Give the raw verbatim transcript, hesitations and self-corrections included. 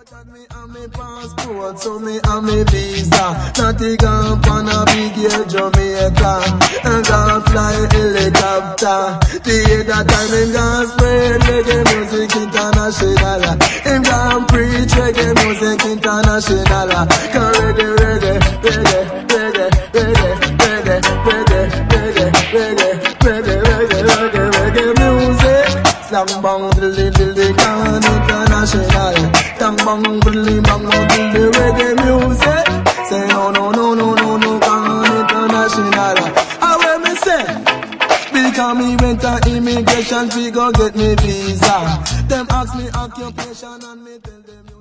Got me on me passport, so me on me visa. Natty gone on a big year Jamaica, and gone fly helicopter. The other time him gone spread reggae music international. Him gone preach reggae music international. Cause reggae, reggae, reggae, reggae, reggae, reggae, reggae, reggae, reggae, reggae, reggae, reggae, reggae music. Slam bang dilly dilly gone international. Bang bang dilly bang bang dilly reggae music. Say no no no no no no gone international. How will me say? Because me went to immigration, we go get me visa. Them ask me occupation and me tell